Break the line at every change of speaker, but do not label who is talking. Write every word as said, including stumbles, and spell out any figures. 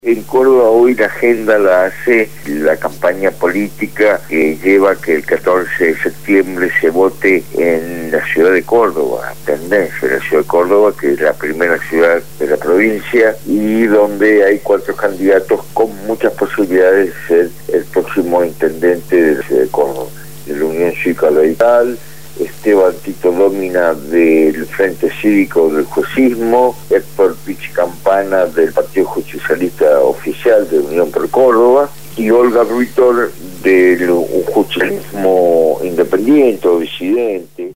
En Córdoba hoy la agenda la hace la campaña política que lleva que el catorce de septiembre se vote en la ciudad de Córdoba, tendencia, la ciudad de Córdoba, que es la primera ciudad de la provincia y donde hay cuatro candidatos con muchas posibilidades de ser el próximo intendente de la ciudad de Córdoba. De la Unión Cívica Radical, Esteban Tito Domina del Frente Cívico del Juecismo, Héctor Pichi Campana del Partido Justicialista Oficial de Unión por Córdoba y Olga Ruitor del Justicialismo Independiente o Disidente.